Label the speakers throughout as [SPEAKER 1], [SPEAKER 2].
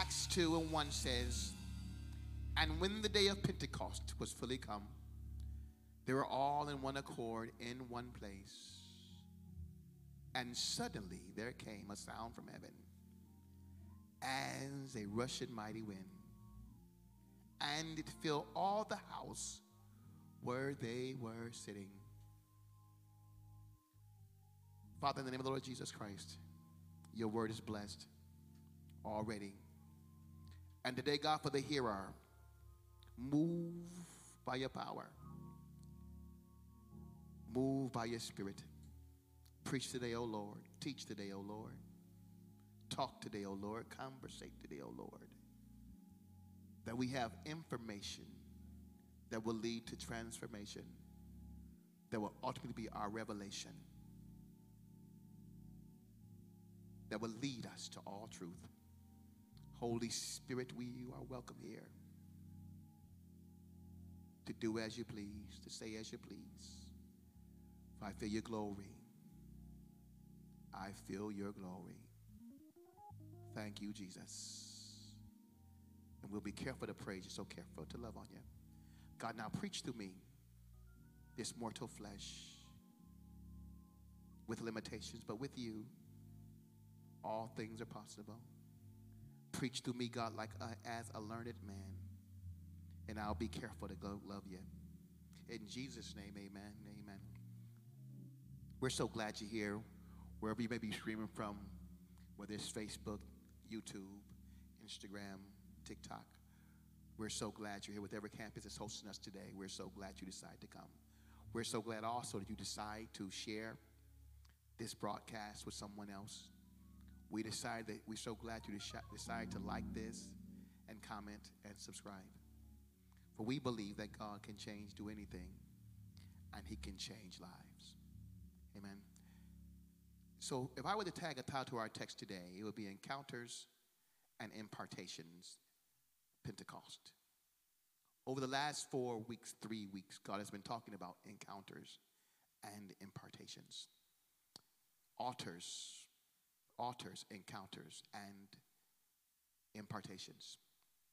[SPEAKER 1] Acts 2:1 says, and when the day of Pentecost was fully come, they were all in one accord in one place. And suddenly there came a sound from heaven as a rushing mighty wind, and it filled all the house where they were sitting. Father, in the name of the Lord Jesus Christ, your word is blessed already. And today, God, for the hearer, move by your power. Move by your spirit. Preach today, O Lord. Teach today, O Lord. Talk today, O Lord. Conversate today, O Lord. That we have information that will lead to transformation, that will ultimately be our revelation, that will lead us to all truth. Holy Spirit, you are welcome here to do as you please, to say as you please. For I feel your glory. I feel your glory. Thank you, Jesus. And we'll be careful to praise you, so careful to love on you. God, now preach to me, this mortal flesh, with limitations, but with you, all things are possible. Preach to me, God, like as a learned man, and I'll be careful to go love you. In Jesus' name, amen, amen. We're so glad you're here, wherever you may be streaming from, whether it's Facebook, YouTube, Instagram, TikTok. We're so glad you're here with every campus that's hosting us today. We're so glad you decided to come. We're so glad also that you decide to share this broadcast with someone else. We're so glad you decided to like this and comment and subscribe. For we believe that God can do anything, and he can change lives. Amen. So if I were to tag a title to our text today, it would be Encounters and Impartations, Pentecost. Over the last 4 weeks, 3 weeks, God has been talking about encounters and impartations. Altars, encounters, and impartations.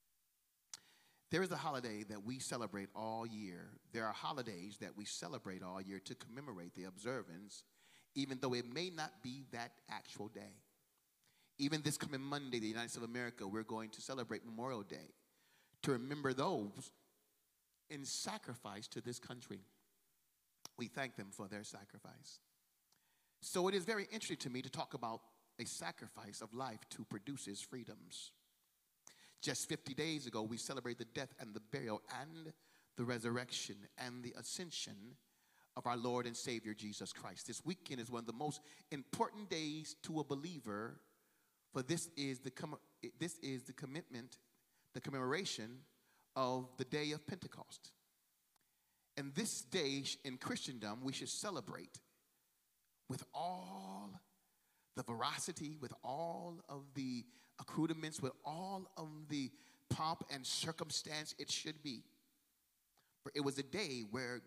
[SPEAKER 1] There is a holiday that we celebrate all year. There are holidays that we celebrate all year to commemorate the observance, even though it may not be that actual day. Even this coming Monday, the United States of America, we're going to celebrate Memorial Day to remember those in sacrifice to this country. We thank them for their sacrifice. So it is very interesting to me to talk about a sacrifice of life to produces freedoms. Just 50 days ago, we celebrated the death and the burial and the resurrection and the ascension of our Lord and Savior Jesus Christ. This weekend is one of the most important days to a believer, for this is the commitment, the commemoration of the day of Pentecost. And this day in Christendom, we should celebrate with all the veracity, with all of the accoutrements, with all of the pomp and circumstance it should be. For it was a day where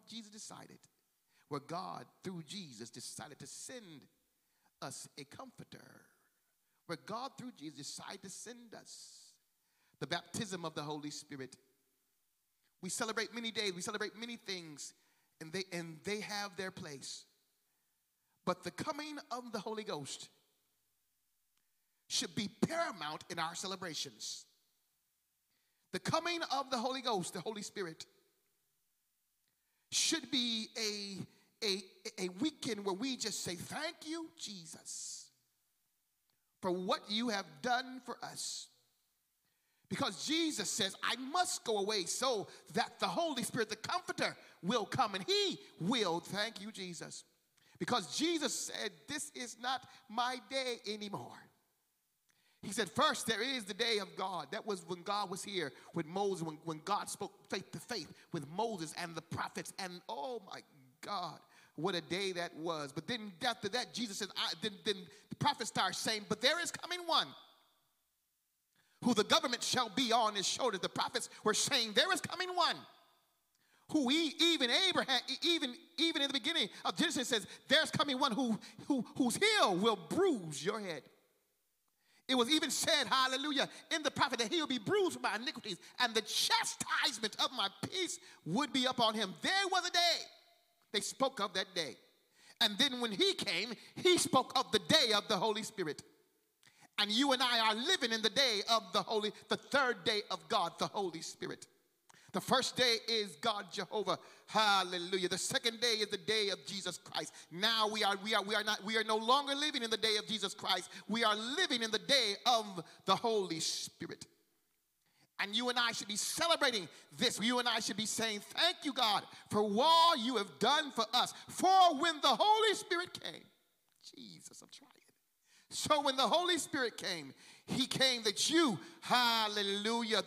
[SPEAKER 1] God, through Jesus, decided to send us a comforter. Where God, through Jesus, decided to send us the baptism of the Holy Spirit. We celebrate many days, we celebrate many things, and they have their place. But the coming of the Holy Ghost should be paramount in our celebrations. The coming of the Holy Ghost, the Holy Spirit, should be a weekend where we just say, thank you, Jesus, for what you have done for us. Because Jesus says, I must go away so that the Holy Spirit, the Comforter, will come, and he will, thank you, Jesus. Because Jesus said, this is not my day anymore. He said, first, there is the day of God. That was when God was here with Moses, when God spoke faith to faith with Moses and the prophets. And oh my God, what a day that was. But then after that, Jesus said, then the prophets started saying, but there is coming one who the government shall be on his shoulders. The prophets were saying, there is coming one who even Abraham, even in the beginning of Genesis says, there's coming one whose heel will bruise your head. It was even said, hallelujah, in the prophet that he will be bruised for my iniquities, and the chastisement of my peace would be upon him. There was a day. They spoke of that day. And then when he came, he spoke of the day of the Holy Spirit. And you and I are living in the day of the third day of God, the Holy Spirit. The first day is God Jehovah. Hallelujah. The second day is the day of Jesus Christ. Now we are no longer living in the day of Jesus Christ. We are living in the day of the Holy Spirit. And you and I should be celebrating this. You and I should be saying, thank you, God, for all you have done for us. For when the Holy Spirit came, Jesus, I'm trying. So when the Holy Spirit came, he came that you, hallelujah,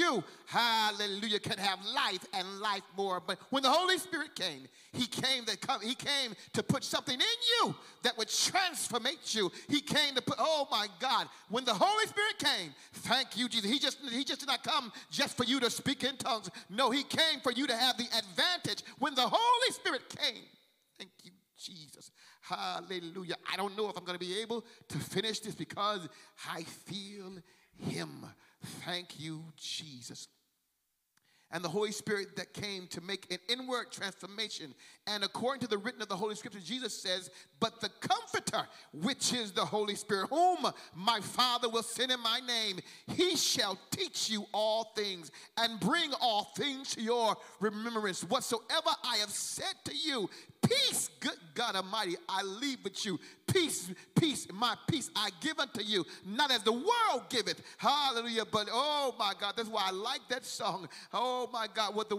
[SPEAKER 1] can have life and life more. But when the Holy Spirit came, he came to put something in you that would transformate you. He came to put, oh my God, when the Holy Spirit came, thank you, Jesus. He just did not come just for you to speak in tongues. No, he came for you to have the advantage. When the Holy Spirit came, thank you, Jesus. Hallelujah. I don't know if I'm going to be able to finish this because I feel him. Thank you, Jesus. And the Holy Spirit that came to make an inward transformation. And according to the written of the Holy Scripture, Jesus says, but the Comforter, which is the Holy Spirit, whom my Father will send in my name, he shall teach you all things and bring all things to your remembrance. Whatsoever I have said to you, peace, good God Almighty, I leave with you. Peace, my peace I give unto you, not as the world giveth. Hallelujah. But oh my God, that's why I like that song. Oh my God, what the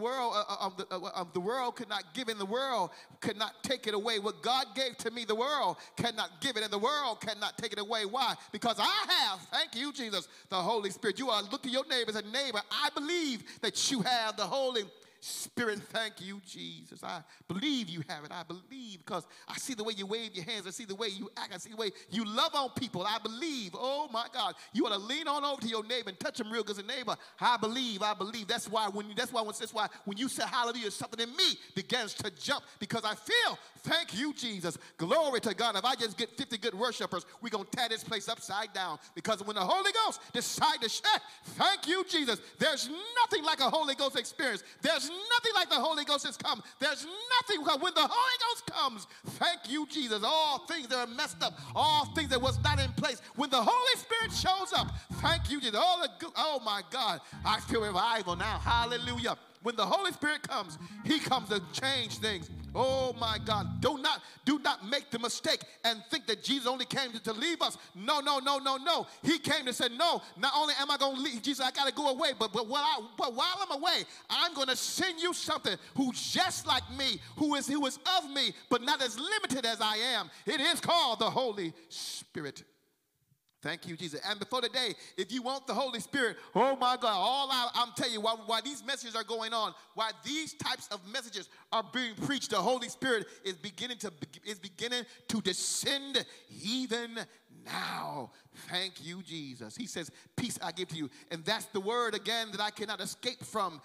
[SPEAKER 1] world could not give, in the world could not take it away. What God gave to me, the world cannot give it, and the world cannot take it away. Why? Because I have, thank you, Jesus, the Holy Spirit. You are looking at your neighbor as a neighbor. I believe that you have the Holy Spirit. Thank you, Jesus. I believe you have it. I believe because I see the way you wave your hands. I see the way you act. I see the way you love on people. I believe. Oh my God. You ought to lean on over to your neighbor and touch him real good as a neighbor. I believe. That's why when you say hallelujah, something in me begins to jump because I feel, thank you, Jesus. Glory to God. If I just get 50 good worshipers, we're going to tear this place upside down because when the Holy Ghost decides to share, thank you, Jesus. There's nothing like a Holy Ghost experience. There's nothing like the Holy Ghost has come. There's nothing, when the Holy Ghost comes, thank you, Jesus, all things that are messed up, all things that was not in place, when the Holy Spirit shows up, thank you, Jesus, oh my God, I feel revival now, hallelujah. When the Holy Spirit comes, he comes to change things. Oh my God, do not make the mistake and think that Jesus only came to leave us. No. He came to say, no, not only am I going to leave, Jesus, I got to go away, but while I'm away, I'm going to send you something who's just like me, who is of me, but not as limited as I am. It is called the Holy Spirit. Thank you, Jesus. And before the day, if you want the Holy Spirit, oh my God, I'm telling you, why these messages are going on, why these types of messages are being preached, the Holy Spirit is beginning to descend even now. Thank you, Jesus. He says, peace I give to you. And that's the word again that I cannot escape from.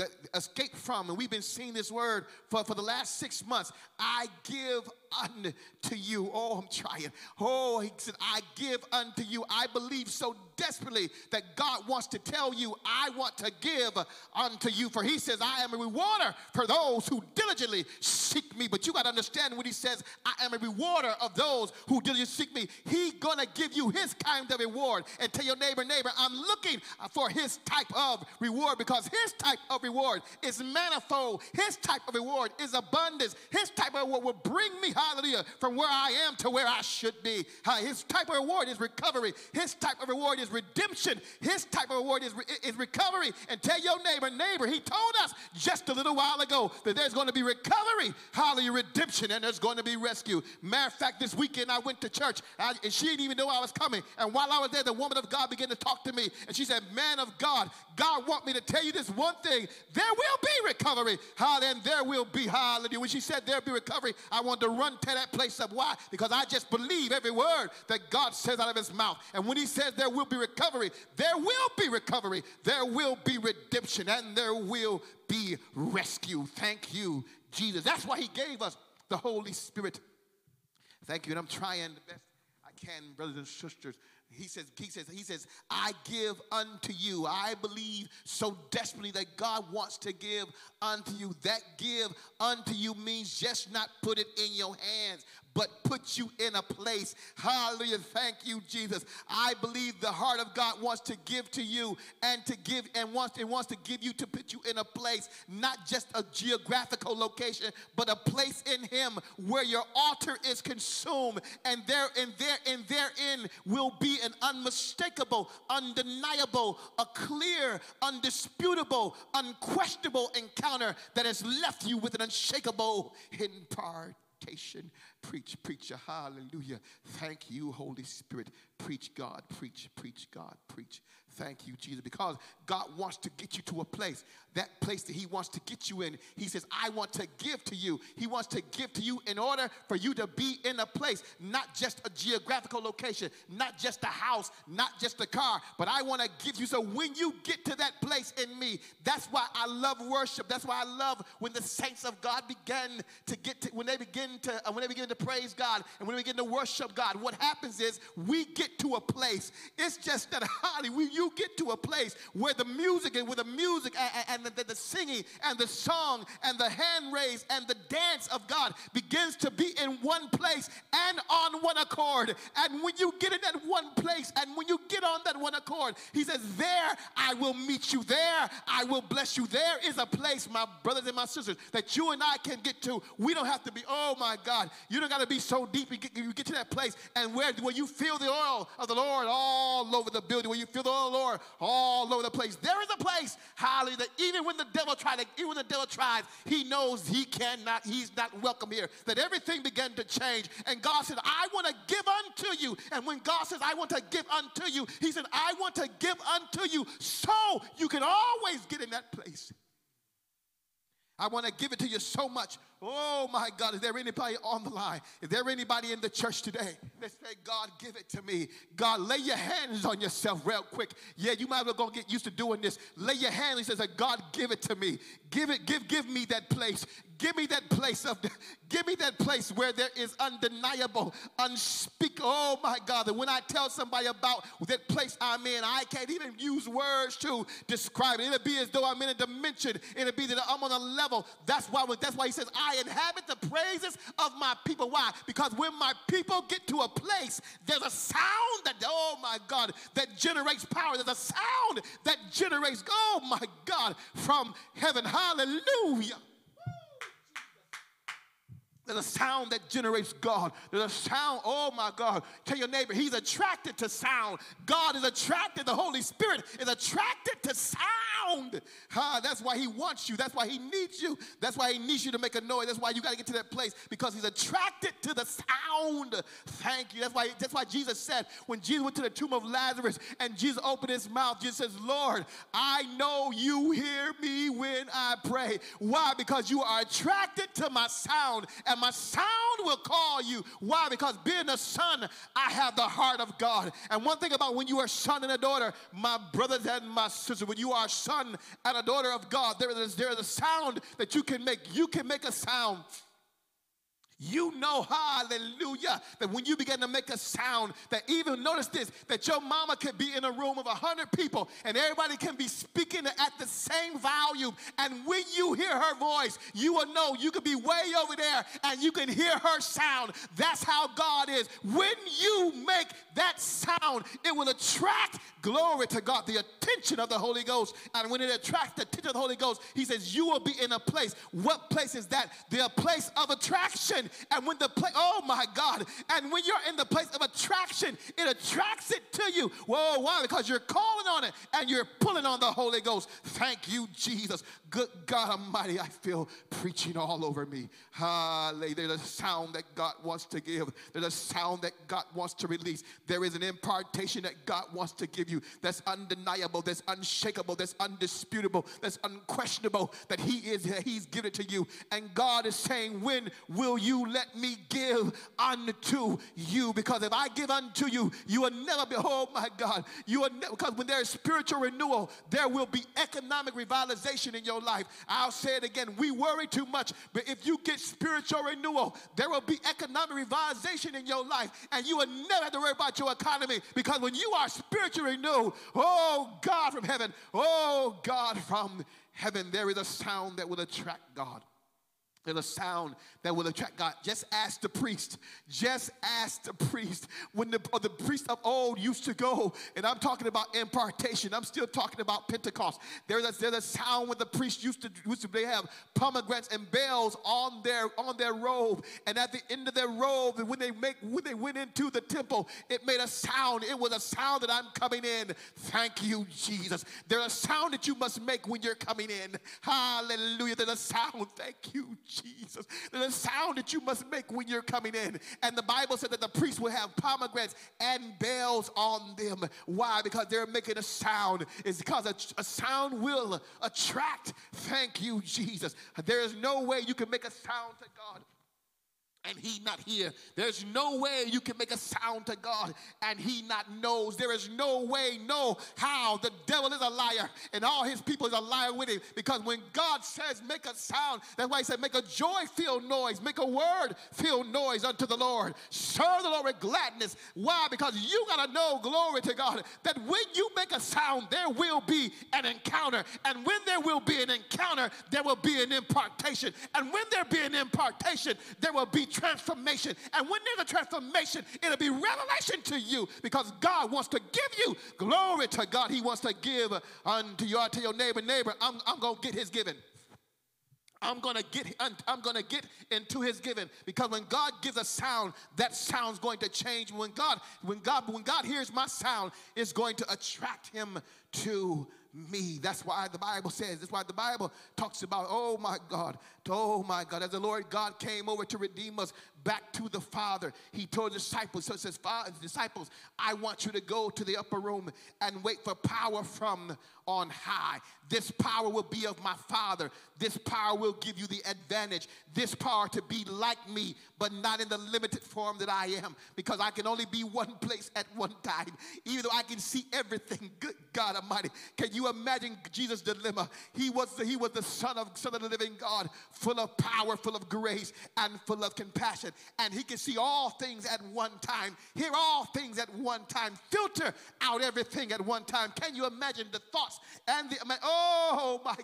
[SPEAKER 1] And we've been seeing this word for the last 6 months. I give unto you. Oh, I'm trying. Oh, he said, I give unto you. I believe so desperately that God wants to tell you, I want to give unto you. For he says, I am a rewarder for those who diligently seek me. But you got to understand when he says, I am a rewarder of those who diligently seek me. He's going to give you his kind of reward. And tell your neighbor, I'm looking for his type of reward, because his type of reward is manifold. His type of reward is abundance. His type of reward will bring me, hallelujah, from where I am to where I should be. His type of reward is recovery. His type of reward is redemption. His type of reward is recovery. And tell your neighbor, he told us just a little while ago that there's going to be recovery, hallelujah, redemption, and there's going to be rescue. Matter of fact, this weekend I went to church, and she didn't even know I was coming. And while I was there, the woman of God began to talk to me, and she said, man of God, God want me to tell you this one thing. There will be recovery. And there will be, hallelujah. When she said there'll be recovery, I wanted to run, tear that place up. Why? Because I just believe every word that God says out of his mouth. And when he says there will be recovery, there will be recovery. There will be redemption, and there will be rescue. Thank you, Jesus. That's why he gave us the Holy Spirit. Thank you. And I'm trying the best I can, brothers and sisters. He says, I give unto you. I believe so desperately that God wants to give unto you. That give unto you means just not put it in your hands, but put you in a place. Hallelujah. Thank you, Jesus. I believe the heart of God wants to give to you and to give and wants to give you to put you in a place, not just a geographical location, but a place in him where your altar is consumed, and therein will be an unmistakable, undeniable, a clear, undisputable, unquestionable encounter that has left you with an unshakable impartation. Preach, preacher, hallelujah. Thank you, Holy Spirit. Preach, God, preach, God, preach. Thank you, Jesus, because God wants to get you to a place, that place that he wants to get you in. He says, I want to give to you. He wants to give to you in order for you to be in a place, not just a geographical location, not just a house, not just a car, but I want to give you. So when you get to that place in me, that's why I love worship. That's why I love when the saints of God when they begin to praise God and when they begin to worship God. What happens is we get to a place. It's just that you get to a place where the music and the singing and the song and the hand raise and the dance of God begins to be in one place and on one accord. And when you get in that one place and when you get on that one accord, he says, there I will meet you. There I will bless you. There is a place, my brothers and my sisters, that you and I can get to. We don't have to be, oh my God, you don't got to be so deep. You get to that place and where you feel the oil of the Lord all over the building, where you feel the oil of the Lord all over the place. There is a place, hallelujah, that even when the devil tries, he knows he's not welcome here. That everything began to change. And God said, I want to give unto you. And when God says, I want to give unto you, he said, I want to give unto you so you can always get in that place. I want to give it to you so much. Oh, my God, is there anybody on the line? Is there anybody in the church today that say, God, give it to me? God, lay your hands on yourself real quick. Yeah, you might as well go get used to doing this. Lay your hands. He says, God, give it to me. Give me that place. Give me that place where there is undeniable, unspeakable. Oh, my God, that when I tell somebody about that place I'm in, I can't even use words to describe it. It'll be as though I'm in a dimension. It'll be that I'm on a level. That's why he says, I inhabit the praises of my people. Why? Because when my people get to a place, there's a sound that, oh, my God, that generates power. There's a sound that generates, oh, my God, from heaven. Hallelujah. There's a sound that generates God. There's a sound, oh my God. Tell your neighbor, he's attracted to sound. God is attracted, the Holy Spirit is attracted to sound. That's why he wants you. That's why he needs you. That's why he needs you to make a noise. That's why you got to get to that place, because he's attracted to the sound. Thank you. That's why Jesus said, when Jesus went to the tomb of Lazarus and Jesus opened his mouth, Jesus says, Lord, I know you hear me when I pray. Why? Because you are attracted to my sound. And my sound will call you. Why? Because being a son, I have the heart of God. And one thing about when you are a son and a daughter, my brothers and my sisters, when you are a son and a daughter of God, there is a sound that you can make. You can make a sound. You know, hallelujah, that when you begin to make a sound, that even, notice this, that your mama could be in a room of 100 people and everybody can be speaking at the same volume. And when you hear her voice, you will know you could be way over there and you can hear her sound. That's how God is. When you make that sound, it will attract, glory to God, the attention of the Holy Ghost. And when it attracts the attention of the Holy Ghost, he says you will be in a place. What place is that? The place of attraction. And when oh my God, and when you're in the place of attraction, it attracts it to you. Whoa, why? Because you're calling on it and you're pulling on the Holy Ghost. Thank you, Jesus. Good God Almighty, I feel preaching all over me. There's a sound that God wants to give. There's a sound that God wants to release. There is an impartation that God wants to give you that's undeniable, that's unshakable, that's undisputable, that's unquestionable, that he's given it to you. And God is saying, when will you let me give unto you? Because if I give unto you, you will never be, oh my God, because when there is spiritual renewal, there will be economic revitalization in your life. I'll say it again. We worry too much, but if you get spiritual renewal, there will be economic revitalization in your life, and you will never have to worry about your economy, because when you are spiritually renewed, oh God from heaven, oh God from heaven, there is a sound that will attract God. There's a sound that will attract God. Just ask the priest. Just ask the priest. When the priest of old used to go, and I'm talking about impartation. I'm still talking about Pentecost. There's a sound when the priest used to they have pomegranates and bells on their robe, and at the end of their robe, when they went into the temple, it made a sound. It was a sound that I'm coming in. Thank you, Jesus. There's a sound that you must make when you're coming in. Hallelujah. There's a sound. Thank you, Jesus. There's a sound that you must make when you're coming in. And the Bible said that the priests will have pomegranates and bells on them. Why? Because they're making a sound. It's because a sound will attract. Thank you, Jesus. There is no way you can make a sound to God and he not hear. There's no way you can make a sound to God and he not knows. There is no way, no how. The devil is a liar and all his people is a liar with him, because when God says make a sound, that's why he said make a joy-filled noise, make a word-filled noise unto the Lord. Serve the Lord with gladness. Why? Because you got to know, glory to God, that when you make a sound, there will be an encounter. And when there will be an encounter, there will be an impartation. And when there be an impartation, there will be transformation. And when there's a transformation, it'll be revelation to you, because God wants to give you, glory to God, he wants to give unto you. To your neighbor, I'm going to get his giving. I'm going to get into his giving, because when God gives a sound, that sound's going to change. When God hears my sound, it's going to attract him to me. That's why the Bible says, that's why the Bible talks about, oh my God, as the Lord God came over to redeem us back to the Father, he told the disciples, so it says, disciples, I want you to go to the upper room and wait for power from on high. This power will be of my Father. This power will give you the advantage. This power to be like me, but not in the limited form that I am, because I can only be one place at one time. Even though I can see everything, good God Almighty. Can you imagine Jesus' dilemma? He was the son of the living God, full of power, full of grace, and full of compassion. And he can see all things at one time, hear all things at one time, filter out everything at one time. Can you imagine the thoughts and oh my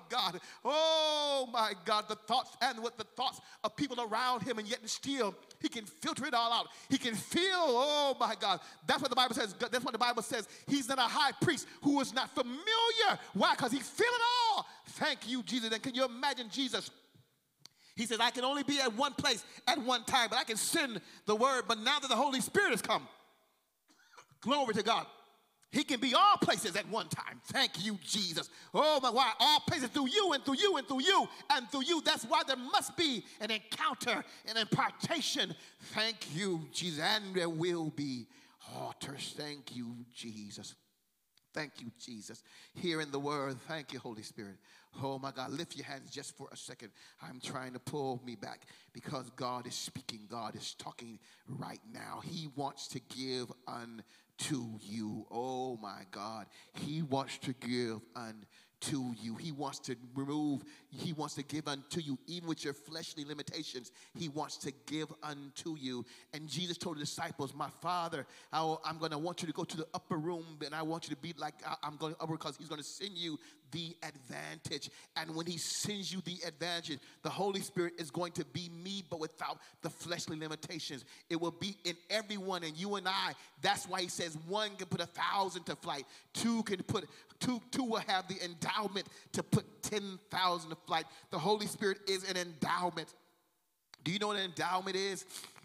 [SPEAKER 1] God, the thoughts and what the thoughts of people around him, and yet still he can filter it all out. He can feel, oh my God. That's what the Bible says. That's what the Bible says. He's not a high priest who is not familiar. Why? Because he feels it all. Thank you, Jesus. And can you imagine Jesus? He says, I can only be at one place at one time, but I can send the word. But now that the Holy Spirit has come, glory to God, he can be all places at one time. Thank you, Jesus. Oh my, why? All places through you and through you and through you and through you. That's why there must be an encounter, an impartation. Thank you, Jesus. And there will be altars. Thank you, Jesus. Thank you, Jesus. Hear in the word. Thank you, Holy Spirit. Oh, my God. Lift your hands just for a second. I'm trying to pull me back, because God is speaking. God is talking right now. He wants to give unto you. Oh, my God. He wants to give unto you. He wants to give unto you, even with your fleshly limitations. He wants to give unto you. And Jesus told the disciples, my Father, I'm going to want you to go to the upper room, and I want you to be like I'm going upper, because he's going to send you the advantage. And when he sends you the advantage, the Holy Spirit is going to be me, but without the fleshly limitations. It will be in everyone, and you and I. That's why he says one can put 1,000 to flight. Two will have the endowment to put 10,000 to flight. The Holy Spirit is an endowment. Do you know what an endowment is?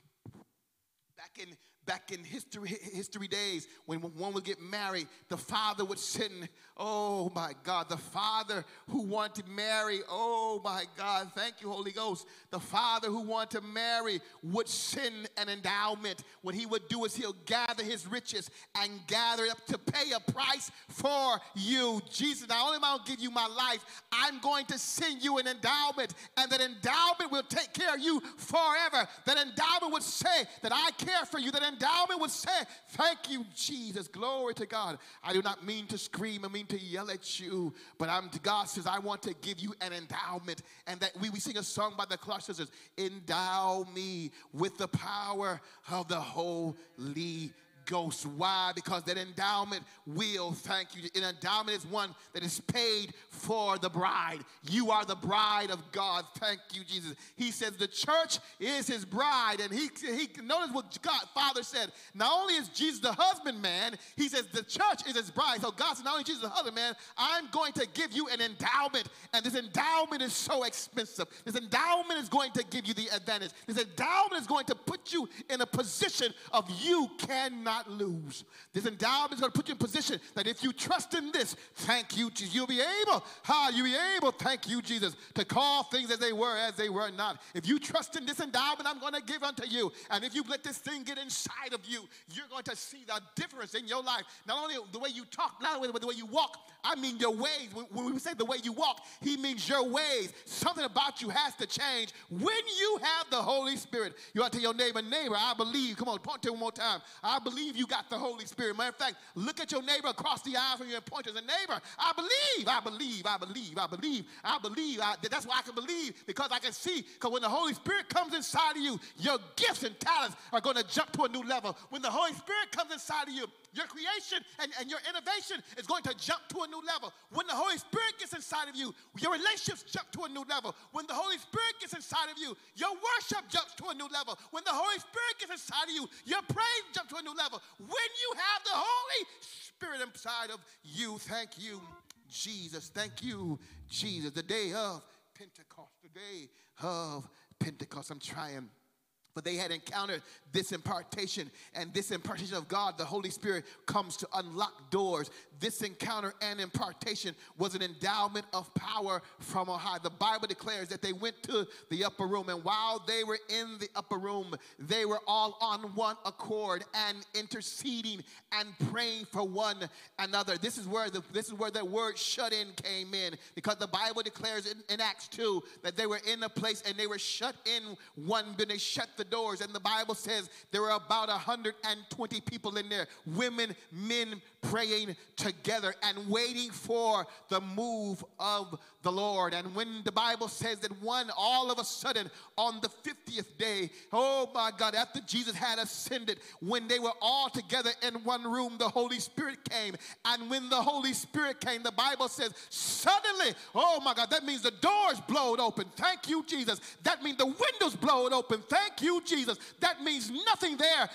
[SPEAKER 1] Back in history days, when one would get married, the father would send, oh my God, the father who wanted to marry, oh my God, thank you, Holy Ghost. The father who wanted to marry would send an endowment. What he would do is he'll gather his riches and gather it up to pay a price for you. Jesus, not only am I going to give you my life, I'm going to send you an endowment, and that endowment will take care of you forever. That endowment would say that I care for you. That endowment would say, thank you, Jesus. Glory to God. I do not mean to scream. I mean to yell at you. But God says, I want to give you an endowment. And that we sing a song by the Clark Sisters, endow me with the power of the Holy Ghost. Why? Because that endowment will, thank you. An endowment is one that is paid for the bride. You are the bride of God. Thank you, Jesus. He says the church is his bride. And he notice what God Father said. Not only is Jesus the husbandman, he says the church is his bride. So God said, not only Jesus the husbandman, I'm going to give you an endowment. And this endowment is so expensive. This endowment is going to give you the advantage. This endowment is going to put you in a position of you cannot lose. This endowment is going to put you in position that if you trust in this, thank you, Jesus, you'll be able, thank you, Jesus, to call things as they were not. If you trust in this endowment, I'm going to give unto you. And if you let this thing get inside of you, you're going to see the difference in your life. Not only the way you talk, not only the way you walk, I mean your ways. When we say the way you walk, he means your ways. Something about you has to change when you have the Holy Spirit. You ought to tell your neighbor, I believe. Come on, point to him one more time. I believe you got the Holy Spirit. Matter of fact, look at your neighbor across the aisle from you and point to the neighbor. I believe. That's why I can believe, because I can see. Because when the Holy Spirit comes inside of you, your gifts and talents are going to jump to a new level. When the Holy Spirit comes inside of you, your creation and your innovation is going to jump to a new level. When the Holy Spirit gets inside of you, your relationships jump to a new level. When the Holy Spirit gets inside of you, your worship jumps to a new level. When the Holy Spirit gets inside of you, your praise jumps to a new level. When you have the Holy Spirit inside of you, thank you, Jesus. Thank you, Jesus. The day of Pentecost, I'm trying. But they had encountered this impartation, and this impartation of God, the Holy Spirit, comes to unlock doors. This encounter and impartation was an endowment of power from on high. The Bible declares that they went to the upper room, and while they were in the upper room, they were all on one accord and interceding and praying for one another. This is where the word shut in came in, because the Bible declares in Acts 2 that they were in a place and they were shut in one, but they shut the doors, and the Bible says there were about 120 people in there, women, men, praying together and waiting for the move of the Lord. And when the Bible says that all of a sudden on the 50th day, oh my God, after Jesus had ascended, when they were all together in one room, the Holy Spirit came. And when the Holy Spirit came, the Bible says suddenly, oh my God, that means the doors blowed open. Thank you, Jesus. That means the windows blowed open. Thank you, Jesus. That means nothing there.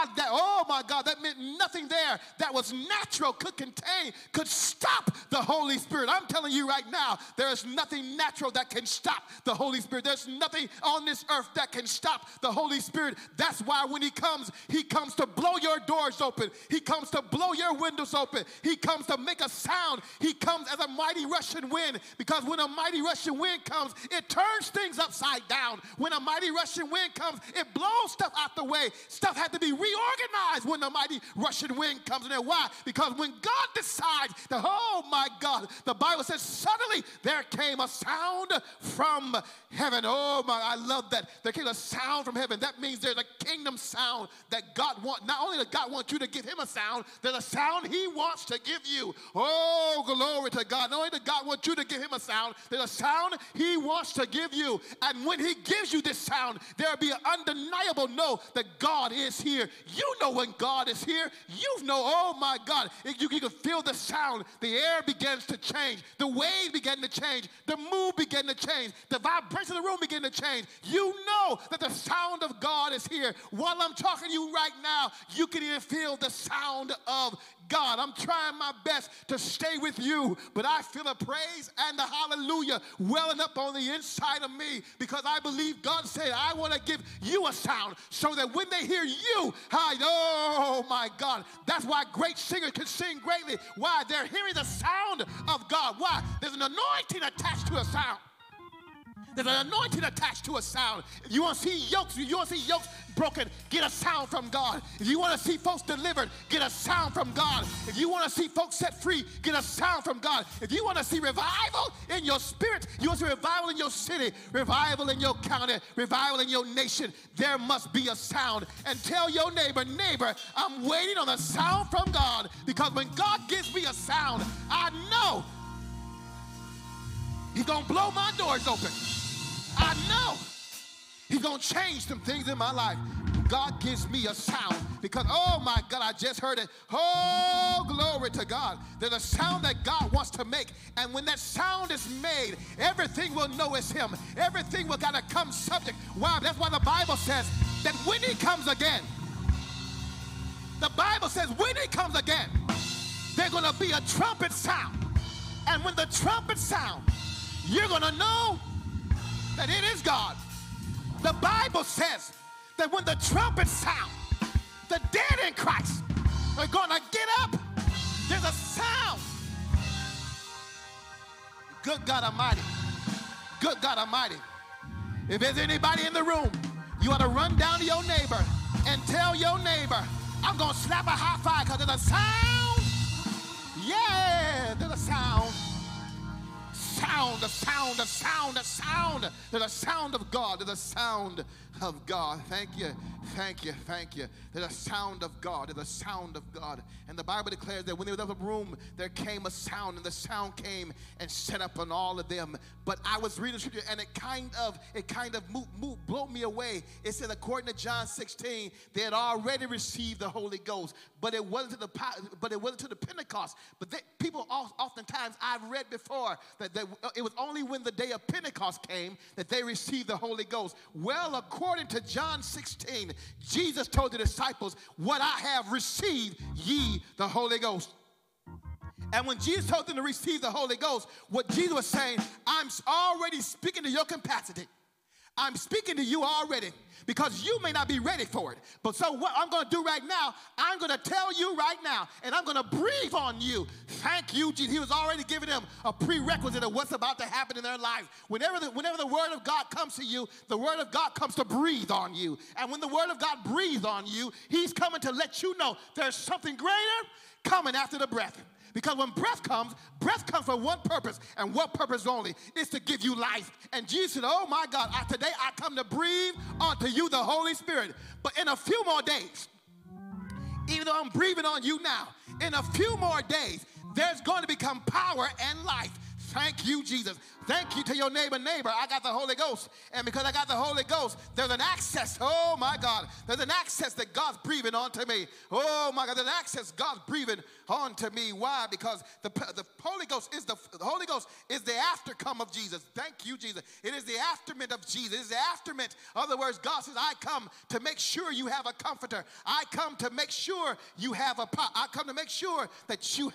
[SPEAKER 1] Oh my God, that meant nothing there that was natural could stop the Holy Spirit. I'm telling you right now, there is nothing natural that can stop the Holy Spirit. There's nothing on this earth that can stop the Holy Spirit. That's why when he comes to blow your doors open. He comes to blow your windows open. He comes to make a sound. He comes as a mighty rushing wind, because when a mighty rushing wind comes, it turns things upside down. When a mighty rushing wind comes, it blows stuff out the way. Stuff had to be reorganized when the mighty rushing wind comes in there. Why? Because when God decides that, oh my God, the Bible says suddenly there came a sound from heaven. Oh my, I love that. There came a sound from heaven. That means there's a kingdom sound that God wants. Not only does God want you to give him a sound, there's a sound he wants to give you. Oh, glory to God. Not only does God want you to give him a sound, there's a sound he wants to give you. And when he gives you this sound, there'll be an undeniable know that God is here. You know when God is here. You know, oh my God, you can feel the sound. The air begins to change. The waves begin to change. The mood began to change. The vibration of the room began to change. You know that the sound of God is here. While I'm talking to you right now, you can even feel the sound of God. I'm trying my best to stay with you, but I feel a praise and a hallelujah welling up on the inside of me, because I believe God said, I want to give you a sound so that when they hear you, oh my God, that's why great singers can sing greatly. Why? They're hearing the sound of God. Why? There's an anointing attached to a sound. There's an anointing attached to a sound. If you want to see yokes, broken, get a sound from God. If you want to see folks delivered, get a sound from God. If you want to see folks set free, get a sound from God. If you want to see revival in your spirit, you want to see revival in your city, revival in your county, revival in your nation, there must be a sound. And tell your neighbor, I'm waiting on a sound from God, because when God gives me a sound, I know He's going to blow my doors open. I know He's going to change some things in my life. God gives me a sound, because, oh my God, I just heard it. Oh, glory to God. There's a sound that God wants to make. And when that sound is made, everything will know it's Him. Everything will gotta come subject. Why? That's why the Bible says that when He comes again, the Bible says when He comes again, there's gonna be a trumpet sound. And when the trumpet sound, you're gonna know that it is God. The Bible says that when the trumpet sound, the dead in Christ are gonna get up. There's a sound. Good God Almighty. Good God Almighty. If there's anybody in the room, you ought to run down to your neighbor and tell your neighbor, I'm gonna slap a high five, because there's a sound. Yeah, there's a sound. The sound. There's a sound of God. There's a sound of God. Thank you. There's a sound of God. There's a sound of God. And the Bible declares that when they were in the room, there came a sound, and the sound came and set up on all of them. But I was reading scripture, and it kind of blew me away. It said, according to John 16, they had already received the Holy Ghost, but it wasn't to the Pentecost. But people oftentimes, I've read before that it was only when the day of Pentecost came that they received the Holy Ghost. Well, according to John 16, Jesus told the disciples, what I have received, ye the Holy Ghost. And when Jesus told them to receive the Holy Ghost, what Jesus was saying, I'm already speaking to your capacity. I'm speaking to you already, because you may not be ready for it. But so what I'm going to do right now, I'm going to tell you right now, and I'm going to breathe on you. Thank you, Jesus. He was already giving them a prerequisite of what's about to happen in their life. Whenever the Word of God comes to you, the Word of God comes to breathe on you. And when the Word of God breathes on you, He's coming to let you know there's something greater coming after the breath. Because when breath comes for one purpose, and one purpose only, is to give you life. And Jesus said, oh my God, today I come to breathe onto you the Holy Spirit. But in a few more days, even though I'm breathing on you now, in a few more days, there's going to become power and life. Thank you, Jesus. Thank you to your neighbor, I got the Holy Ghost. And because I got the Holy Ghost, there's an access. Oh, my God. There's an access that God's breathing onto me. Oh, my God. There's an access God's breathing onto me. Why? Because the Holy Ghost is the Holy Ghost is the aftercome of Jesus. Thank you, Jesus. It is the aftermath of Jesus. It is the aftermath. In other words, God says, I come to make sure you have a comforter. I come to make sure you have I come to make sure that you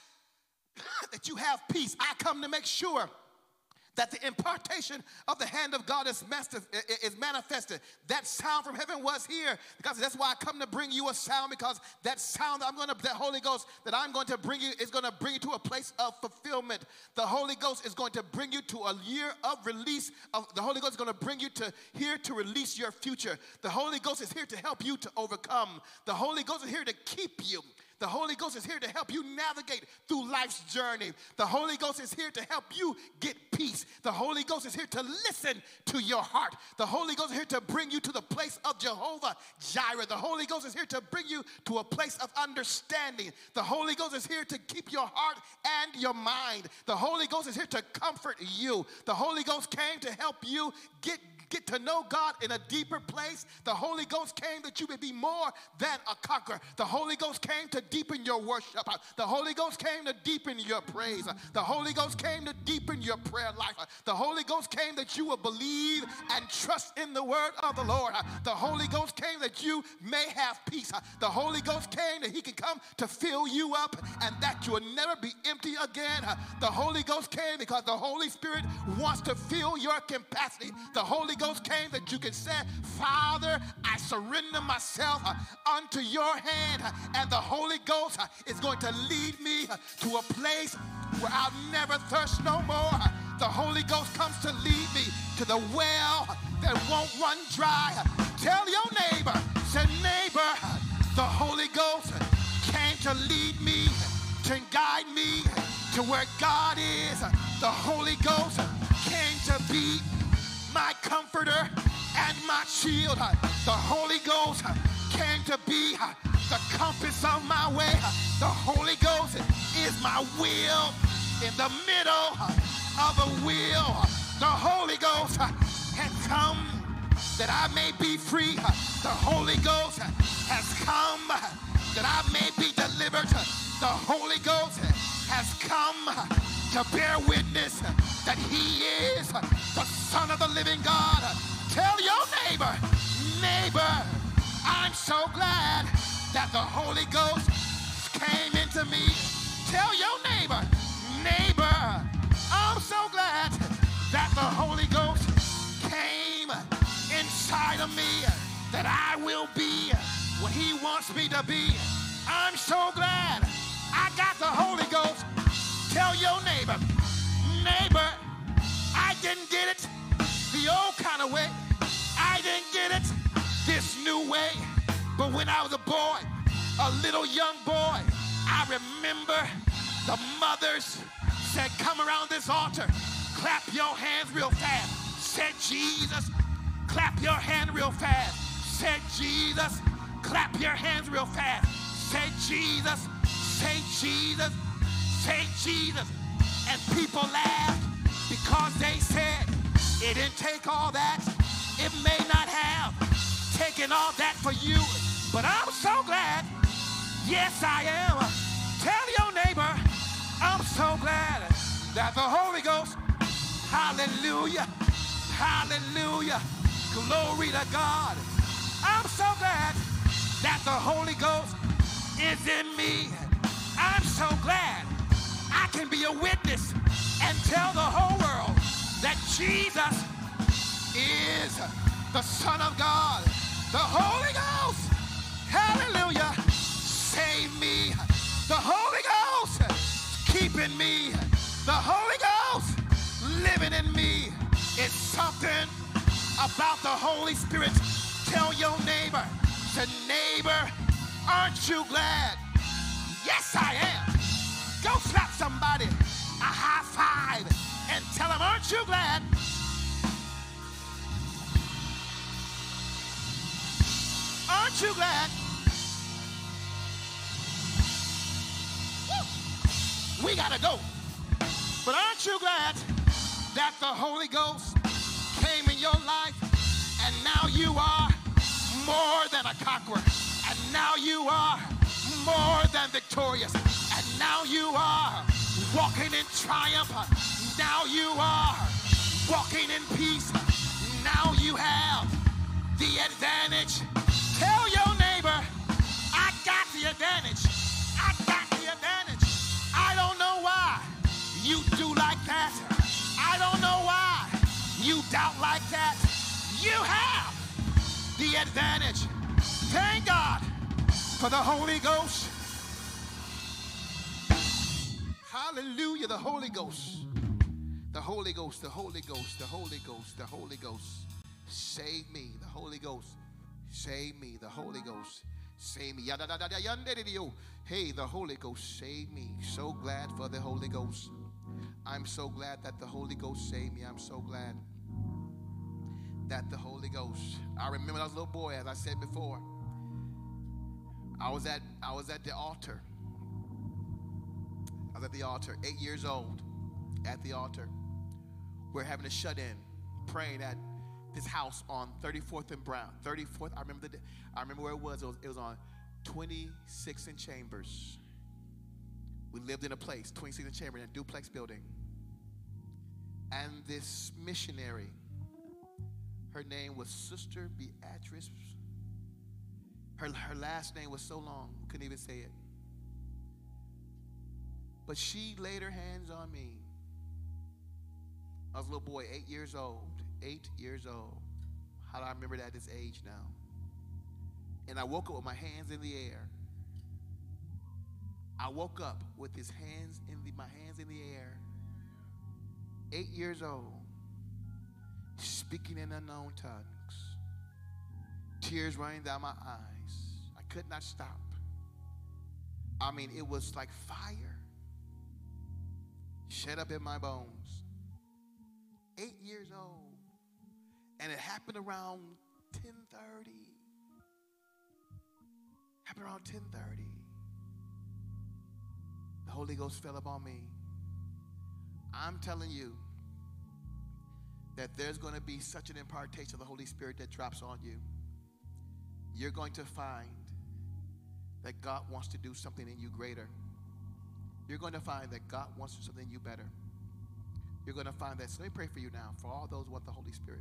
[SPEAKER 1] have peace. I come to make sure that the impartation of the hand of God is manifested. That sound from heaven was here, because that's why I come to bring you a sound, because that sound that Holy Ghost that I'm going to bring you is going to bring you to a place of fulfillment. The Holy Ghost is going to bring you to a year of release. The Holy Ghost is going to bring you here to release your future. The Holy Ghost is here to help you to overcome. The Holy Ghost is here to keep you. The Holy Ghost is here to help you navigate through life's journey. The Holy Ghost is here to help you get peace. The Holy Ghost is here to listen to your heart. The Holy Ghost is here to bring you to the place of Jehovah Jireh. The Holy Ghost is here to bring you to a place of understanding. The Holy Ghost is here to keep your heart and your mind. The Holy Ghost is here to comfort you. The Holy Ghost came to help you get to know God in a deeper place. The Holy Ghost came that you may be more than a conqueror. The Holy Ghost came to deepen your worship. The Holy Ghost came to deepen your praise. The Holy Ghost came to deepen your prayer life. The Holy Ghost came that you will believe and trust in the word of the Lord. The Holy Ghost came that you may have peace. The Holy Ghost came that He can come to fill you up and that you will never be empty again. The Holy Ghost came because the Holy Spirit wants to fill your capacity. The Holy Ghost came that you can say, Father, I surrender myself unto your hand, and the Holy Ghost is going to lead me to a place where I'll never thirst no more. The Holy Ghost comes to lead me to the well that won't run dry. Tell your neighbor, say, neighbor, the Holy Ghost came to lead me, to guide me to where God is. The Holy Ghost came to be my comforter and my shield. The Holy Ghost came to be the compass of my way. The Holy Ghost is my will in the middle of a wheel. The Holy Ghost has come that I may be free. The Holy Ghost has come that I may be delivered. The Holy Ghost has come to bear witness that he is the Son of the living God. Tell your neighbor, neighbor, I'm so glad that the Holy Ghost came into me. Tell your neighbor, neighbor, I'm so glad that the Holy Ghost came inside of me, that I will be what he wants me to be. I'm so glad I got the Holy Ghost. Tell your neighbor, neighbor, I didn't get it the old kind of way. I didn't get it this new way. But when I was a boy, a little young boy, I remember the mothers said, come around this altar, clap your hands real fast. Said Jesus, clap your hand real fast. Said Jesus, clap your hands real fast. Say Jesus, say Jesus, say Jesus. And people laughed because they said it didn't take all that. It may not have taken all that for you, but I'm so glad. Yes, I am. Tell your neighbor, I'm so glad that the Holy Ghost, hallelujah, hallelujah, glory to God. I'm so glad that the Holy Ghost is in me. I'm so glad I can be a witness and tell the whole world that Jesus is the Son of God. The Holy Ghost, hallelujah, save me. The Holy Ghost keeping me. The Holy Ghost living in me. It's something about the Holy Spirit. Tell your neighbor, say, neighbor, aren't you glad? Yes, I am. Go slap somebody a high five and tell them, aren't you glad? Aren't you glad? Woo. We gotta go. But aren't you glad that the Holy Ghost came in your life and now you are more than a conqueror, and now you are more than victorious, and now you are walking in triumph, now you are walking in peace, now you have the advantage. Tell your neighbor, I got the advantage. I got the advantage. I don't know why you do like that. I don't know why you doubt like that. You have the advantage. Thank God for the Holy Ghost. Hallelujah, the Holy Ghost. The Holy Ghost, the Holy Ghost, the Holy Ghost, the Holy Ghost. Save me, the Holy Ghost. Save me, the Holy Ghost. Save me. Hey, the Holy Ghost, save me. So glad for the Holy Ghost. I'm so glad that the Holy Ghost saved me. I'm so glad that the Holy Ghost. I remember when I was a little boy, as I said before. I was at the altar. I was at the altar, 8 years old, at the altar. We're having a shut-in, praying at this house on 34th and Brown. 34th, I remember where it was. It was on 26th and Chambers. We lived in a place, 26th and Chambers, in a duplex building. And this missionary, her name was Sister Beatrice. Her last name was so long, couldn't even say it. But she laid her hands on me. I was a little boy, 8 years old. 8 years old. How do I remember that at this age now? And I woke up with my hands in the air. I woke up with my hands in the air. 8 years old, speaking in unknown tongues, tears running down my eyes. I could not stop. I mean, it was like fire shut up in my bones. 8 years old. And it happened around 10:30. Happened around 10:30. The Holy Ghost fell upon me. I'm telling you that there's going to be such an impartation of the Holy Spirit that drops on you. You're going to find that God wants to do something in you greater. You're going to find that God wants to do something in you better. You're going to find that. So let me pray for you now, for all those who want the Holy Spirit.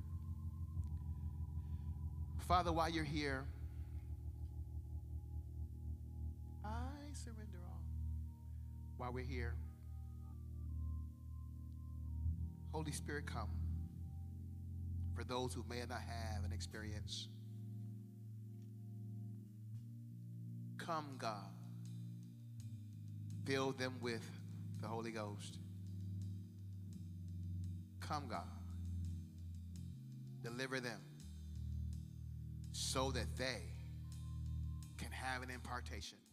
[SPEAKER 1] Father, while you're here, I surrender all. While we're here, Holy Spirit, come. For those who may not have an experience, come, God. Fill them with the Holy Ghost. Come, God. Deliver them so that they can have an impartation